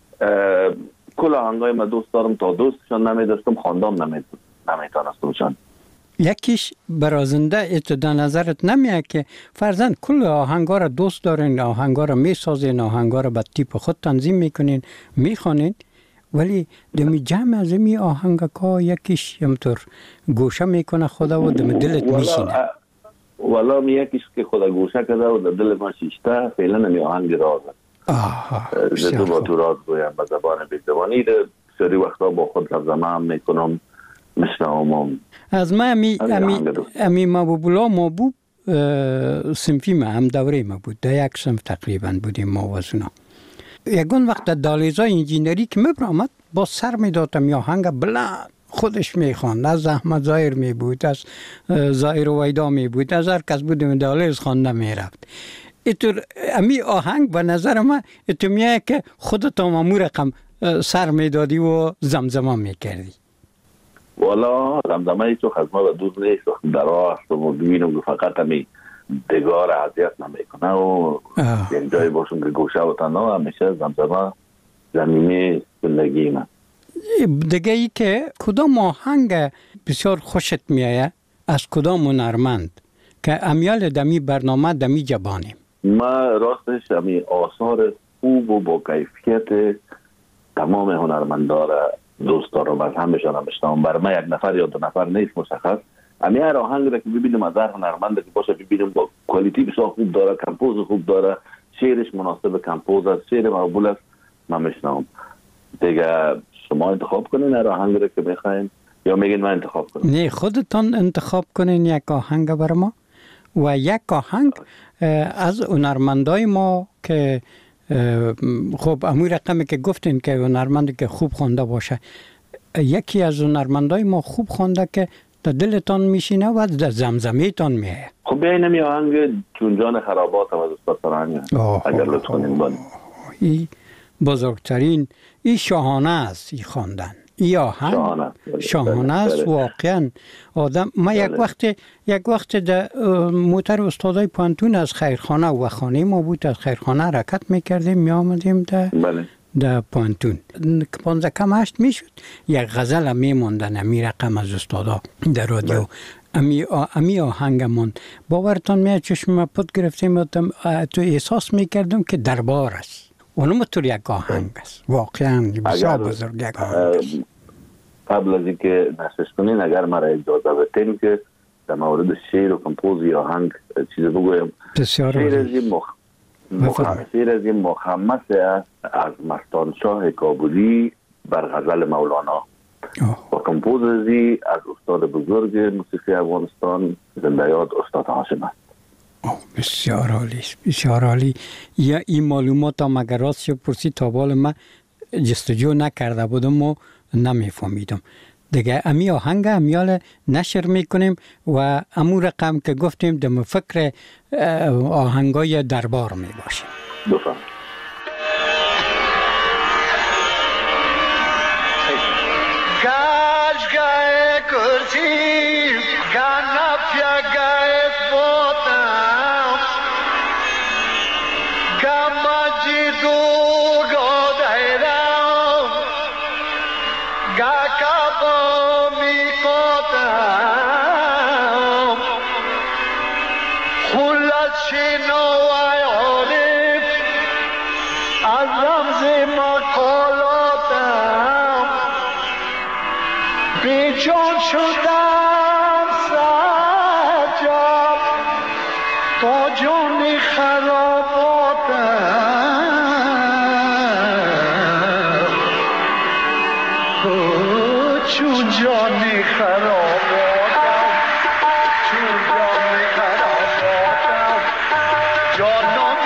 کل آهنگای ما دوست دارم، تا دوستشان نمیداشتم خواندم نمیتونستمشان. یکیش برازنده ات نظرت نمیاد که فرزند کل آهنگا را دوست دارین، آهنگا را میسازین، آهنگا را به تیپ خود تنظیم میکنین میخوانین، ولی دمی جمع از می آهنگا یکیش همطور گوشه میکنه خدا و دم دلت میشینه؟ والا می یکیش که خدا گوشه کرده و دل ما شیشته فعلا نمی آهنگ رازه. آها تو با تو راز گویم به زبان بیزبانی سری وقتا با خود ترجمه هم میکنم مثل همم. از ما امی امی امی مابوبولا مابوب سنفی ما هم دوره ما بود، در یک سنف تقریبا بودیم ما و زونا. یکون وقت دالیزای انجینری که مبرامد با سر میدادم یا آهنگ بلند خودش میخواند، از احمد ظاهر می بود، از ظاهر ویدا می بود، از هر کس بودیم دالیز خوانده میرفت. ایتور امی آهنگ به نظر من ایتو میاد که خودت هم امو رقم سر میدادی و زمزمه میکردی. والا زمزمه ایتو خزمه و دوست نیست در راست و ببینم که فقط همی دگار عذیت نمیکنه و یک جای باشم که گوشه و تنها همیشه زمزمه زمینه زندگی من. دیگه ای که کدام آهنگ بسیار خوشت میایه از کدام هنرمند که امیال دمی برنامه دمی جبانیم؟ ما راستش همی آثار خوب و با کیفیت تمام هنرمندان دوست دارم، از همشان هم اشتام. بر من یک نفر یا دو نفر نیست مشخص، امی هر آهنگ را که ببینیم از هر هنرمند که باشه ببینیم با کوالیتی بسیار خوب داره، کمپوز خوب داره، شعرش مناسب کمپوز است، شعر مقبول است، من میشنم. دیگه شما انتخاب کنین هر آهنگ را که میخواین یا میگین من انتخاب کنم؟ نه خودتان انتخاب کنین یک آهنگ بر ما و یک آهنگ از هنرمندای ما که خب اموی رقمی که گفتین که هنرمندی که خوب خوانده باشه، یکی از هنرمندای ما خوب خوانده که در دلتان میشینه و در زمزمه تان میه. خب بیاین می آهنگ چون جان خرابات از استاد فرهنگ اگر لطف کنین بانی. این بزرگترین، این شاهانه است این خواندن، این آهنگ شاهانه است واقعا. آدم ما یک وقت یک وقت در موتر استادای پانتون از خیرخانه و خانه ما بود، از خیرخانه حرکت میکردیم می آمدیم در بله در پانتون پانزده کم هشت میشد، یک غزل هم میماندن امی رقم از استادا در رادیو، امی امی آهنگمون باورتان میاد چشم پد گرفتیم تو احساس میکردم که دربار است. اونم طور یک آهنگ است واقعا بسیار بزرگ یک آهنگ است. قبل از اینکه نشش کنین اگر مرا اجازه بدین که در مورد شعر و کمپوزی آهنگ چیز بگویم. شعر از این مخ شعر از این مخمس از مستان شاه کابلی بر غزل مولانا و کمپوزی از استاد بزرگ موسیقی افغانستان زنده یاد استاد هاشم است. بسیار عالی بسیار عالی. یا این معلومات هم اگر راست شد پرسی تا بال من جستجو نکرده بودم و نمیفهمیدم. دیگه امی آهنگ امیال نشر میکنیم و امو رقم که گفتیم دم فکر آهنگای دربار میباشیم. بفهم. گاش گای کرسی گانا پیا گای عقبا میقادم خلت شنو ای عارف از رمز مقالاتم بی جان شدم سجاب تا جان خراباتم چون جان خراباتم چون جان خراباتم جانان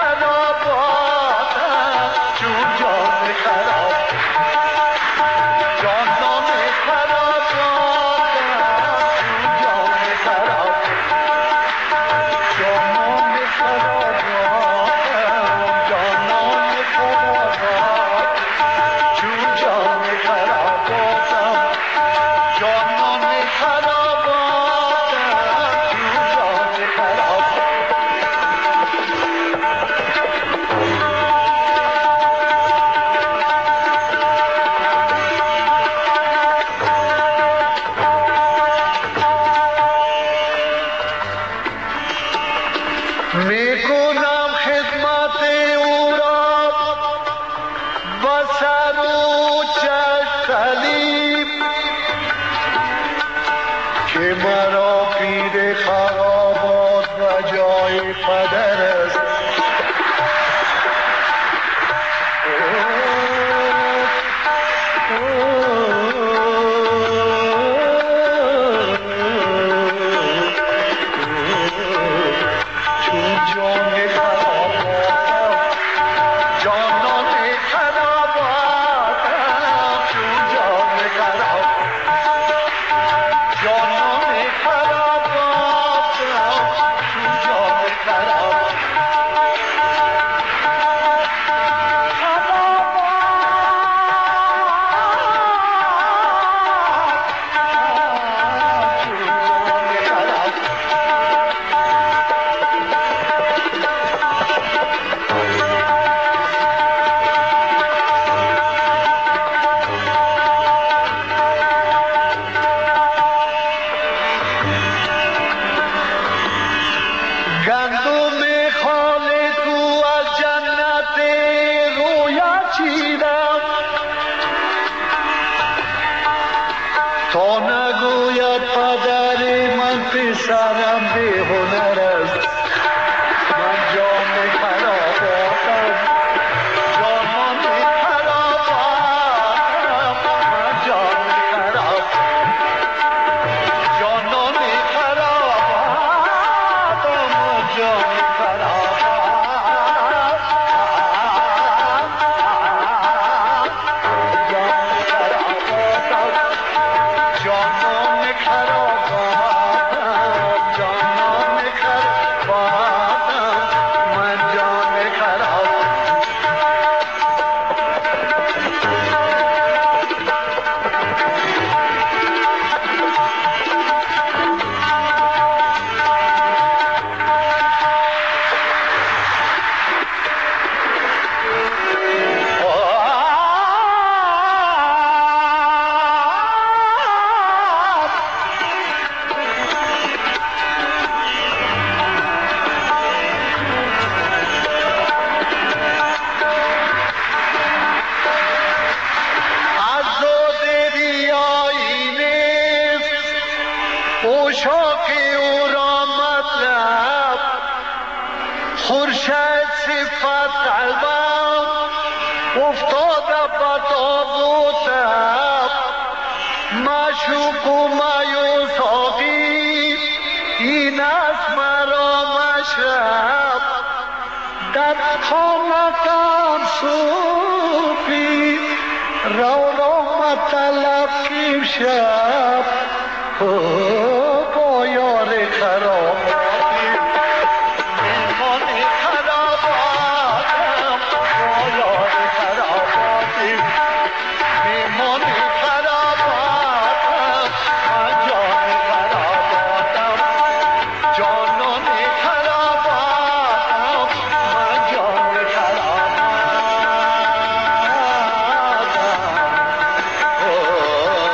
خراباتم چون جان خراباتم جانان خراباتم چون جان خراباتم جانان خراباتم جانان خراباتم چون جان خراباتم جانان خراباتم چون جان خراباتم میکنم خدمت او را با سر و چشم که مرا پیر خرابات و جای پدر است چون جان خراباتم جانان خراباتم چون جان خراباتم جانان خراباتم چون جان گندم خال تو از جنت رویا چیدم تا نگوید پدر من پسرم به هنر است من جان خراباتم جانان خراباتم من جان خراباتم جانان خراباتم من جان پوشاک او را مطلب خورشید صفت قلبم افتاده به تابوتم معشوق و مایوس آقی این است مرا مشرب در خانه‌ام صوفی رو رو مطلب کیم شب با یار خراباتی میخوان خراباتم با یار خراباتی میمان خراباتم من جان خراباتم جانان خراباتم من جان خراباتم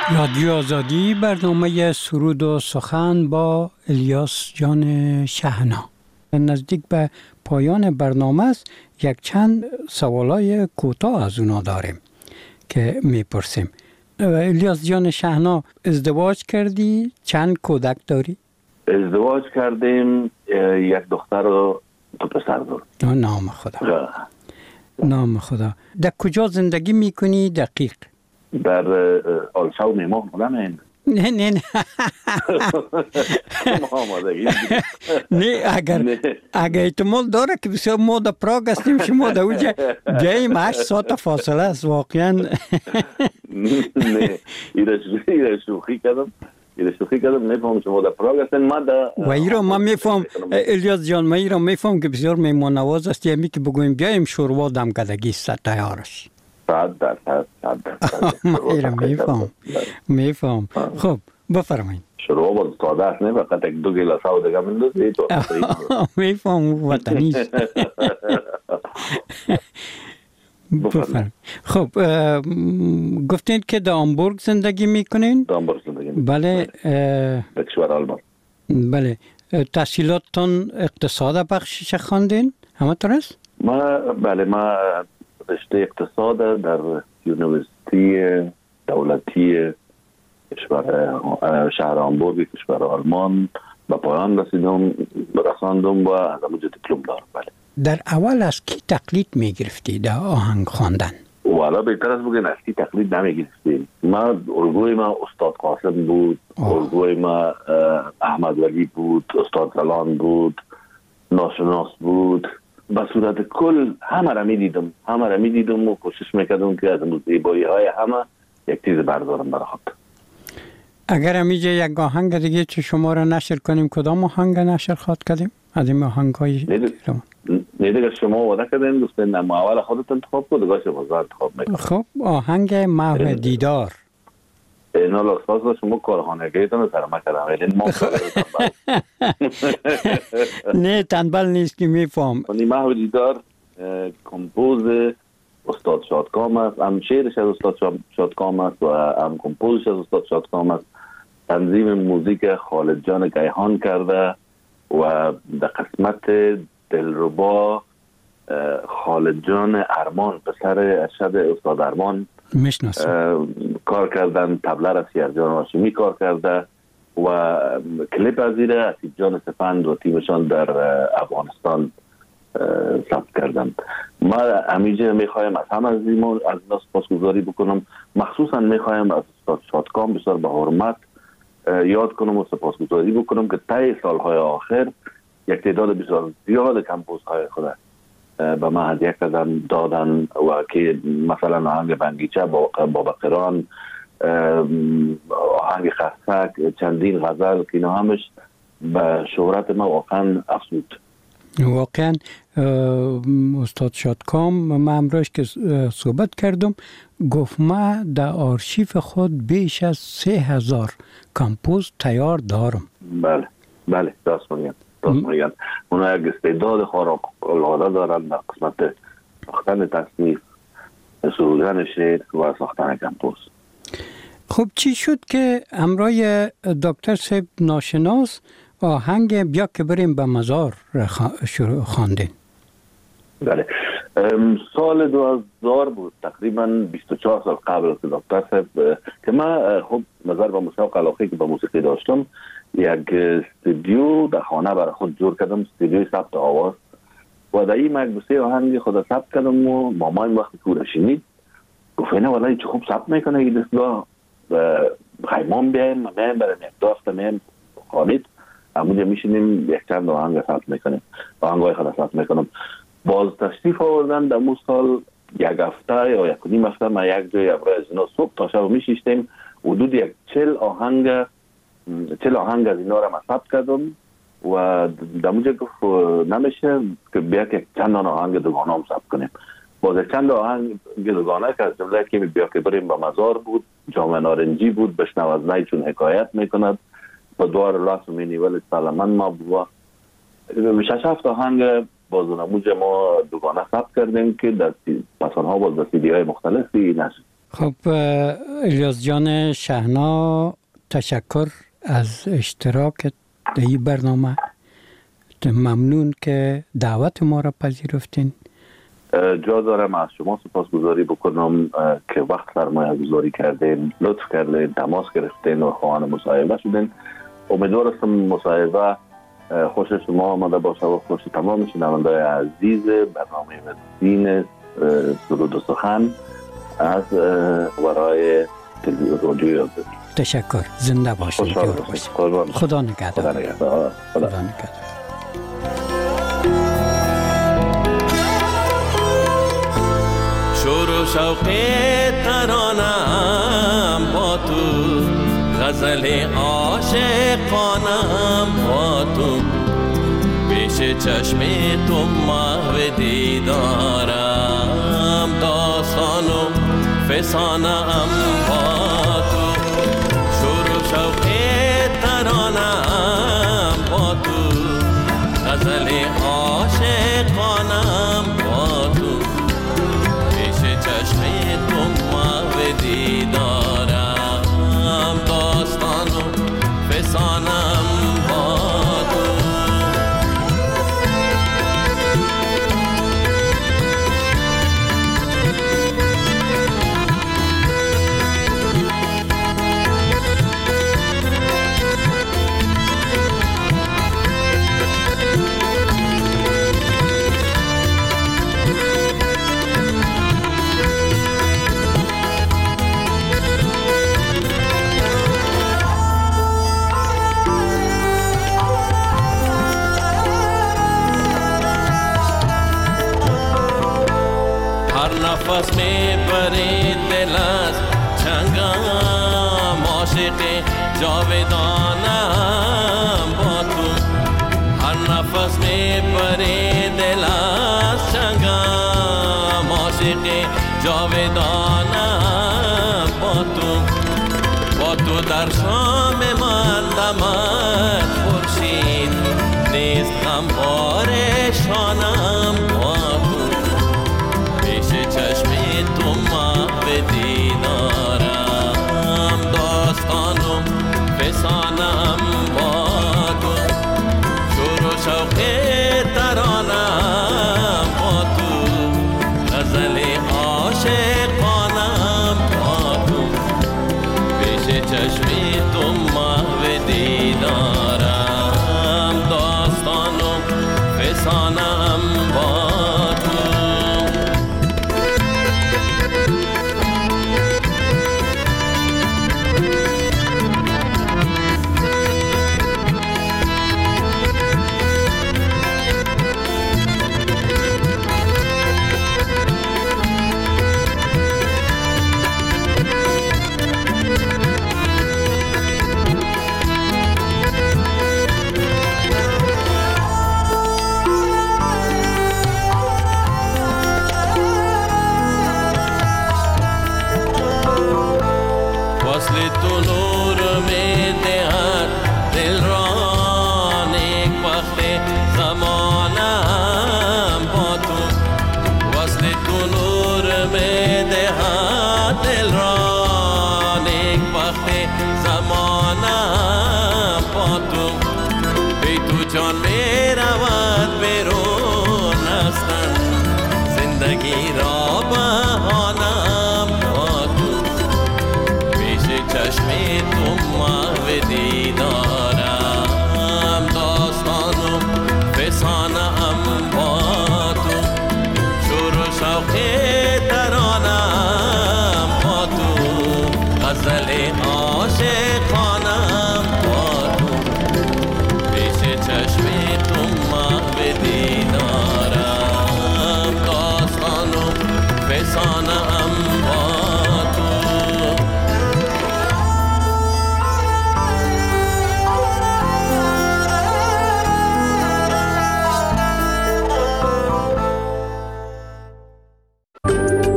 رادیو آزادی، برنامه سرود و سخن با الیاس جان شهنا. نزدیک به پایان برنامه است. یک چند سوالای کوتاه از اونا داریم که میپرسیم. الیاس جان شهنا، ازدواج کردی؟ چند کودک داری؟ ازدواج کردیم، یک دختر و دو پسر دارم. نام خدا. نام خدا. در کجا زندگی میکنی دقیق؟ در آلشاو میمون بودم این. نه نه نه نه اگر اگر احتمال داره که بسیار ما در پراگ هستیم، شما در اونجا جاییم هشت ساعت فاصله است واقعا. نه ایره شوخی کردم ایره شوخی کردم نفهم شما در پراگ هستین. ما در و ایران ما میفهم الیاس جان، ما ایران میفهم که بسیار میمون نواز است. یعنی که بگویم بیایم شوروا دمکدگی است تیارش. صد درصد صد درصد ما ایران میفهم میفهم. خب بفرمایید. شروع با ساده است، نه فقط یک دو گلاس آب دیگه میندازی تو. میفهم وطنی است. بفرمایید. خب گفتین که در هامبورگ زندگی میکنین؟ در هامبورگ زندگی میکنین. بله. در کشور آلمان. بله. تحصیلاتتون اقتصاد بخشش خواندین؟ همینطور است؟ ما بله ما رشته اقتصاد در یونیورسیتی دولتی کشور شهر هامبورگ کشور آلمان به پایان رسیدم رساندم و از اونجا دیپلم دارم. بله. در اول از کی تقلید میگرفتی در آهنگ خواندن؟ والا بهتر از بگن از کی تقلید نمیگرفتیم. ما الگوی ما استاد قاسم بود، الگوی ما احمد ولی بود، استاد زلان بود، ناشناس بود. به صورت کل همه را می دیدم همه را می دیدم و کوشش میکردم که از زیبایی های همه یک چیز بردارم برای خود. اگر همیشه یک آهنگ دیگه چه شما را نشر کنیم، کدام آهنگ نشر خواهد کردیم؟ از این آهنگ های نه دیگه شما وعده کردین دوستان اما اول خودت انتخاب کن دیگه شما انتخاب میکنم. خب آهنگ محو دیدار. اینا لاساس شما کارخانگیتون سر ما کردم ولی ما نه تنبل نیست که میفهم. محو دیدار کمپوز استاد شادکام است، هم شعرش از استاد شادکام است و هم کمپوزش از استاد شادکام است. تنظیم موزیک خالد جان گیهان کرده و در قسمت دلربا خالد جان ارمان پسر ارشد استاد ارمان میشناسم کار کردن. تبله را سیرجان هاشمی کار کرده و کلیپ از ایره اسید جان سپند و تیمشان در افغانستان ثبت کردن. ما همیشه میخوایم از هم از این از اینا سپاسگزاری بکنم، مخصوصا میخوایم از استاد شادکام بسیار به حرمت یاد کنم و سپاسگزاری بکنم که طی سالهای آخر یک تعداد بسیار زیاد کمپوزهای خود به ما هدیه کردن دادن و که مثلا آهنگ بنگیچه با بابا قران، آهنگ خستک، چندین غزل که اینا همش به شهرت ما واقعا افزود. واقعا استاد شادکام من امروز که صحبت کردم گفت ما در آرشیف خود بیش از سه هزار کمپوز تیار دارم. بله بله راست میگن راست میگن. اونا یک استعداد خارق العاده دارن در قسمت ساختن تصنیف، سرودن شعر و ساختن کمپوز. خب چی شد که همراه دکتر صاحب ناشناس آهنگ بیا که بریم به مزار شروع خواندین؟ بله سال دو هزار بود، تقریبا بیست و چهار سال قبل که دکتر صاحب که من خب نظر به مشوق علاقه که به موسیقی داشتم یک استودیو در خانه برای خود جور کردم، استودیوی ثبت آواز و در این مکبوسه آهنگ خود ثبت کردم و مامایم وقتی که شنید گفت اینه والله چه خوب ثبت میکنه این دستگاه خیمان بیایم من بیایم برای یک دو هفته میایم خانید همونجا میشینیم یک چند آهنگ ثبت میکنیم آهنگای خود ثبت میکنم. باز تشریف آوردن در مو سال یک هفته یا یک نیم هفته ما یک جای ابرای از اینا صبح تا شب میشیشتیم حدود یک چل آهنگ چل آهنگ از اینا را من ثبت کردم و در اونجا گفت نمیشه که بیا که چند آهنگ دوگانه هم ثبت کنیم. باز چند آهنگ دوگانه که از جمله که بیا که بریم به مزار بود، جام نارنجی بود، بشنو از نی چون حکایت میکند با دوار لاس مینی ولی سلمان ما بوا شش هفت آهنگ باز نموج ما دوگانه ثبت کردیم که در پسانها باز در سیدی های مختلفی نشد. خب الیاس جان شهنا، تشکر از اشتراکت در این برنامه. ممنون که دعوت ما را پذیرفتین. جا دارم از شما سپاسگزاری بکنم که وقت سرمایه گذاری کردین، لطف کردین، تماس گرفتین و خواهان مصاحبه شدین. امیدوار هستم مصاحبه خوش شما آمده باشه و خوش تمام شنونده‌های عزیز برنامه مدرسین سرود و سخن از ورای رادیو یازده. تشکر. زنده باشید. خدا نگهدار. خدا نگهدار. خدا نگهدار. شور و شوق ترانم با تو، غزل عاشقانم با تو، پیش چشم تو محو دیدارم، داستان و فسانم با تو. شور و شوق ترانم با تو، غزل عاشقانم با تو، پیش چشم تو محو دیدارم، داستان و فسانم با تو. نفس میں بری دل از چنگم، عاشق جاودانم با تو. هر نفس میں بری دل از چنگم، عاشق جاودانم با تو. با تو در شام من دمد خورشید، نیست غمخوار شانم با تو. چشم تو محو دیدارم، داستان و فسانم با تو. شور و شوق ترانم با تو، غزل عاشقانم با تو، پیش چشم تو محو دیدارم، داستان و فسانم با تو. جان می رود بیرون هستن، زندگی را بهانم با تو. پیش چشم تو محو دیدارم، داستان و فسانم با تو. شور و شوق ترانم با تو، غزل عاشقانم با تو. پیش چشم تو محو دیدارم، داستان و فسانه